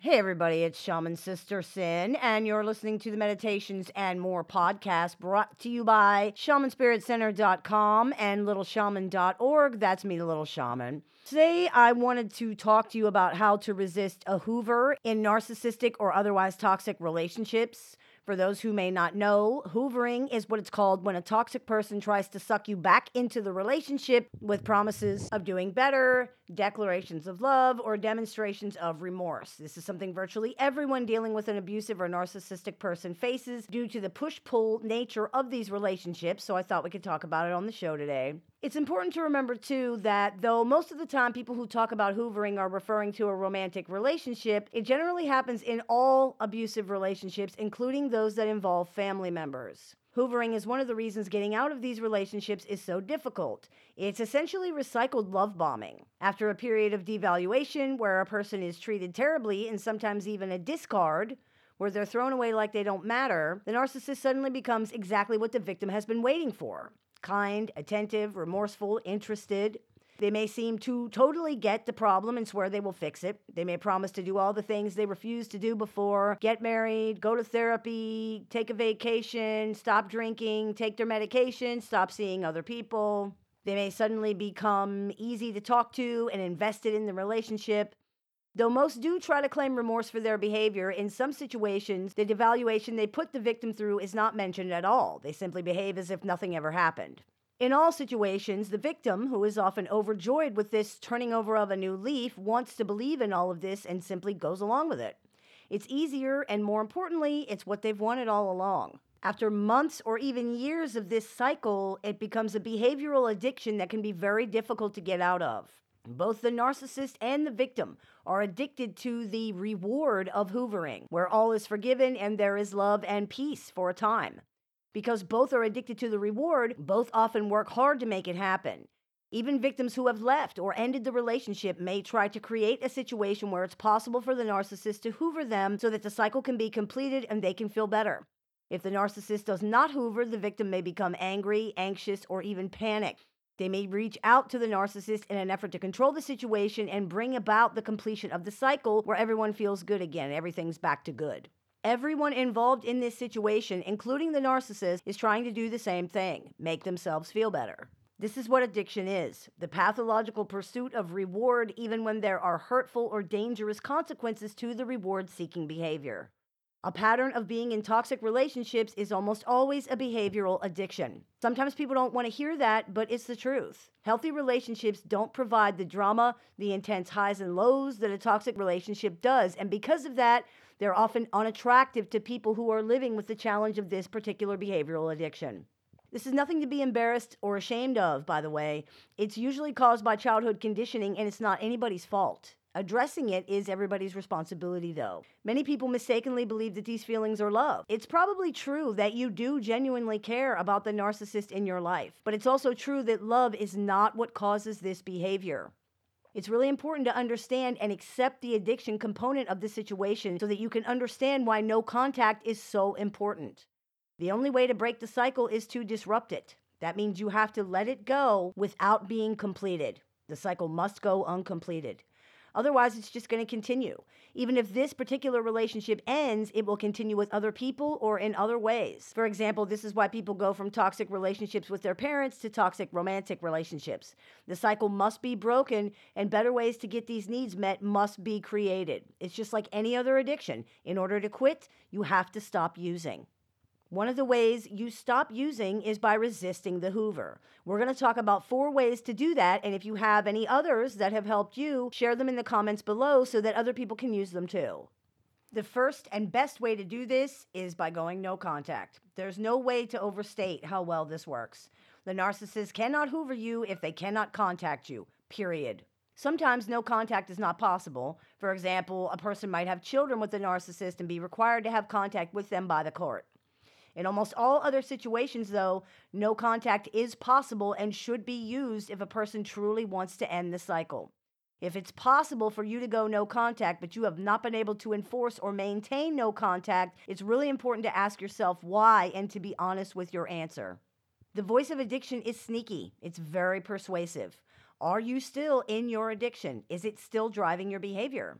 Hey everybody, it's Shaman Sister Sin, and you're listening to the Meditations and More podcast brought to you by shamanspiritcenter.com and littleshaman.org. That's me, the Little Shaman. Today, I wanted to talk to you about how to resist a Hoover in narcissistic or otherwise toxic relationships. For those who may not know, hoovering is what it's called when a toxic person tries to suck you back into the relationship with promises of doing better, declarations of love, or demonstrations of remorse. This is something virtually everyone dealing with an abusive or narcissistic person faces due to the push-pull nature of these relationships, so I thought we could talk about it on the show today. It's important to remember, too, that though most of the time people who talk about hoovering are referring to a romantic relationship, it generally happens in all abusive relationships, including those that involve family members. Hoovering is one of the reasons getting out of these relationships is so difficult. It's essentially recycled love bombing. After a period of devaluation where a person is treated terribly and sometimes even a discard, where they're thrown away like they don't matter, the narcissist suddenly becomes exactly what the victim has been waiting for: kind, attentive, remorseful, interested. They may seem to totally get the problem and swear they will fix it. They may promise to do all the things they refused to do before: get married, go to therapy, take a vacation, stop drinking, take their medication, stop seeing other people. They may suddenly become easy to talk to and invested in the relationship. Though most do try to claim remorse for their behavior, in some situations, the devaluation they put the victim through is not mentioned at all. They simply behave as if nothing ever happened. In all situations, the victim, who is often overjoyed with this turning over of a new leaf, wants to believe in all of this and simply goes along with it. It's easier, and more importantly, it's what they've wanted all along. After months or even years of this cycle, it becomes a behavioral addiction that can be very difficult to get out of. Both the narcissist and the victim are addicted to the reward of hoovering, where all is forgiven and there is love and peace for a time. Because both are addicted to the reward, both often work hard to make it happen. Even victims who have left or ended the relationship may try to create a situation where it's possible for the narcissist to hoover them so that the cycle can be completed and they can feel better. If the narcissist does not hoover, the victim may become angry, anxious, or even panic. They may reach out to the narcissist in an effort to control the situation and bring about the completion of the cycle where everyone feels good again, everything's back to good. Everyone involved in this situation, including the narcissist, is trying to do the same thing: make themselves feel better. This is what addiction is: the pathological pursuit of reward, even when there are hurtful or dangerous consequences to the reward-seeking behavior. A pattern of being in toxic relationships is almost always a behavioral addiction. Sometimes people don't want to hear that, but it's the truth. Healthy relationships don't provide the drama, the intense highs and lows that a toxic relationship does, and because of that, they're often unattractive to people who are living with the challenge of this particular behavioral addiction. This is nothing to be embarrassed or ashamed of, by the way. It's usually caused by childhood conditioning, and it's not anybody's fault. Addressing it is everybody's responsibility, though. Many people mistakenly believe that these feelings are love. It's probably true that you do genuinely care about the narcissist in your life, but it's also true that love is not what causes this behavior. It's really important to understand and accept the addiction component of the situation so that you can understand why no contact is so important. The only way to break the cycle is to disrupt it. That means you have to let it go without being completed. The cycle must go uncompleted. Otherwise, it's just going to continue. Even if this particular relationship ends, it will continue with other people or in other ways. For example, this is why people go from toxic relationships with their parents to toxic romantic relationships. The cycle must be broken, and better ways to get these needs met must be created. It's just like any other addiction. In order to quit, you have to stop using. One of the ways you stop using is by resisting the hoover. We're going to talk about 4 ways to do that, and if you have any others that have helped you, share them in the comments below so that other people can use them too. The first and best way to do this is by going no contact. There's no way to overstate how well this works. The narcissist cannot hoover you if they cannot contact you, period. Sometimes no contact is not possible. For example, a person might have children with the narcissist and be required to have contact with them by the court. In almost all other situations, though, no contact is possible and should be used if a person truly wants to end the cycle. If it's possible for you to go no contact, but you have not been able to enforce or maintain no contact, it's really important to ask yourself why and to be honest with your answer. The voice of addiction is sneaky. It's very persuasive. Are you still in your addiction? Is it still driving your behavior?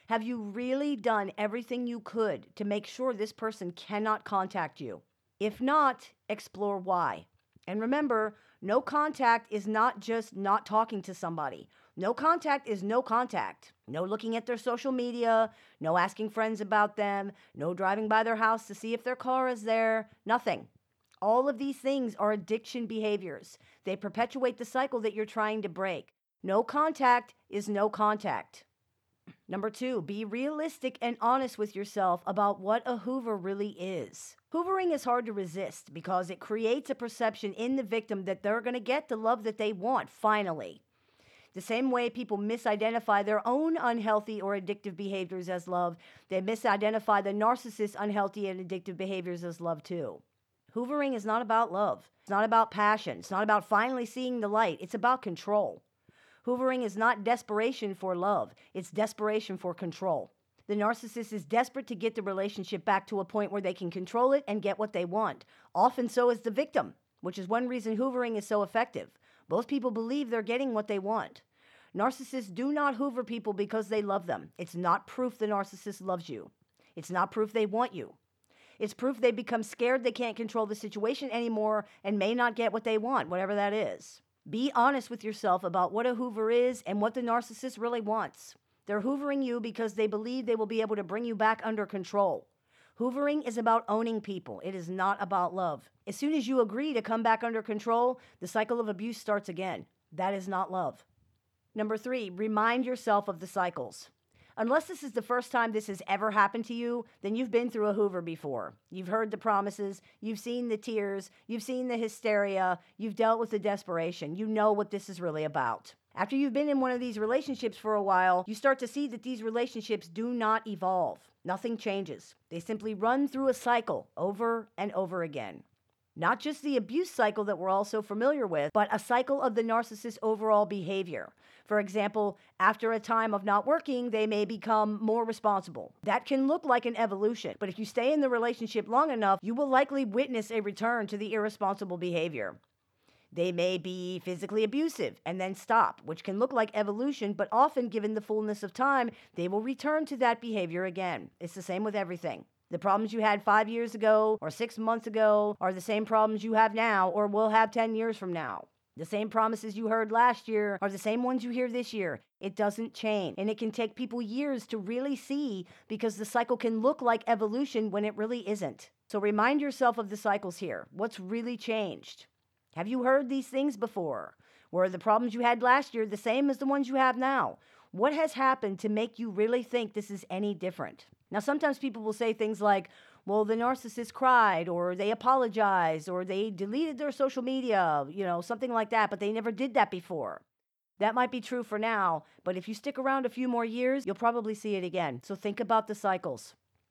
Have you really done everything you could to make sure this person cannot contact you? If not, explore why. And remember, no contact is not just not talking to somebody. No contact is no contact. No looking at their social media, no asking friends about them, no driving by their house to see if their car is there, nothing. All of these things are addiction behaviors. They perpetuate the cycle that you're trying to break. No contact is no contact. Number 2, be realistic and honest with yourself about what a Hoover really is. Hoovering is hard to resist because it creates a perception in the victim that they're going to get the love that they want, finally. The same way people misidentify their own unhealthy or addictive behaviors as love, they misidentify the narcissist's unhealthy and addictive behaviors as love too. Hoovering is not about love. It's not about passion. It's not about finally seeing the light. It's about control. Hoovering is not desperation for love. It's desperation for control. The narcissist is desperate to get the relationship back to a point where they can control it and get what they want. Often so is the victim, which is one reason hoovering is so effective. Both people believe they're getting what they want. Narcissists do not hoover people because they love them. It's not proof the narcissist loves you. It's not proof they want you. It's proof they become scared they can't control the situation anymore and may not get what they want, whatever that is. Be honest with yourself about what a hoover is and what the narcissist really wants. They're hoovering you because they believe they will be able to bring you back under control. Hoovering is about owning people. It is not about love. As soon as you agree to come back under control, the cycle of abuse starts again. That is not love. Number 3, remind yourself of the cycles. Unless this is the first time this has ever happened to you, then you've been through a Hoover before. You've heard the promises, you've seen the tears, you've seen the hysteria, you've dealt with the desperation. You know what this is really about. After you've been in one of these relationships for a while, you start to see that these relationships do not evolve. Nothing changes. They simply run through a cycle over and over again. Not just the abuse cycle that we're all so familiar with, but a cycle of the narcissist's overall behavior. For example, after a time of not working, they may become more responsible. That can look like an evolution, but if you stay in the relationship long enough, you will likely witness a return to the irresponsible behavior. They may be physically abusive and then stop, which can look like evolution, but often, given the fullness of time, they will return to that behavior again. It's the same with everything. The problems you had 5 years ago or 6 months ago are the same problems you have now or will have 10 years from now. The same promises you heard last year are the same ones you hear this year. It doesn't change. And it can take people years to really see because the cycle can look like evolution when it really isn't. So remind yourself of the cycles here. What's really changed? Have you heard these things before? Were the problems you had last year the same as the ones you have now? What has happened to make you really think this is any different? Now, sometimes people will say things like, well, the narcissist cried, or they apologized, or they deleted their social media, something like that, but they never did that before. That might be true for now, but if you stick around a few more years, you'll probably see it again. So think about the cycles.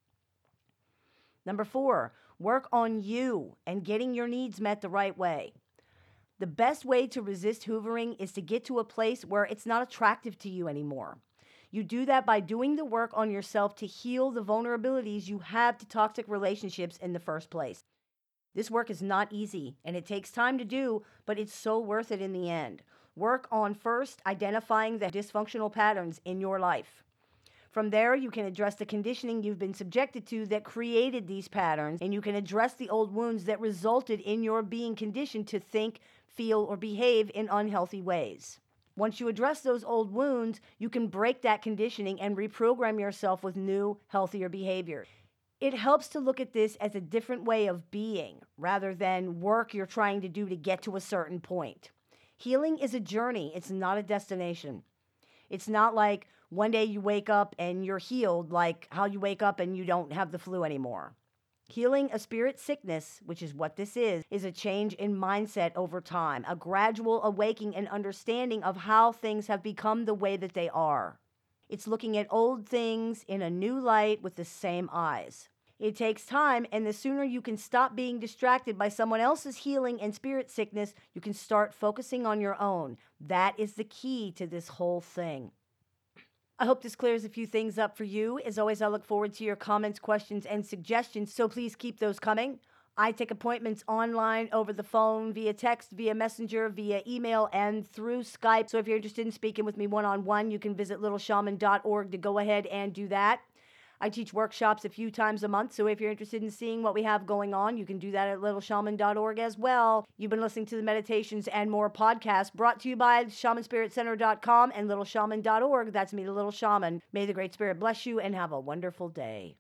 Number 4, work on you and getting your needs met the right way. The best way to resist hoovering is to get to a place where it's not attractive to you anymore. You do that by doing the work on yourself to heal the vulnerabilities you have to toxic relationships in the first place. This work is not easy, and it takes time to do, but it's so worth it in the end. Work on first identifying the dysfunctional patterns in your life. From there, you can address the conditioning you've been subjected to that created these patterns, and you can address the old wounds that resulted in your being conditioned to think, feel, or behave in unhealthy ways. Once you address those old wounds, you can break that conditioning and reprogram yourself with new, healthier behavior. It helps to look at this as a different way of being rather than work you're trying to do to get to a certain point. Healing is a journey. It's not a destination. It's not like one day you wake up and you're healed, like how you wake up and you don't have the flu anymore. Healing a spirit sickness, which is what this is a change in mindset over time, a gradual awakening and understanding of how things have become the way that they are. It's looking at old things in a new light with the same eyes. It takes time, and the sooner you can stop being distracted by someone else's healing and spirit sickness, you can start focusing on your own. That is the key to this whole thing. I hope this clears a few things up for you. As always, I look forward to your comments, questions, and suggestions, so please keep those coming. I take appointments online, over the phone, via text, via messenger, via email, and through Skype. So if you're interested in speaking with me one-on-one, you can visit littleshaman.org to go ahead and do that. I teach workshops a few times a month, so if you're interested in seeing what we have going on, you can do that at littleshaman.org as well. You've been listening to the Meditations and More podcast, brought to you by shamanspiritcenter.com and littleshaman.org. That's me, the Little Shaman. May the Great Spirit bless you and have a wonderful day.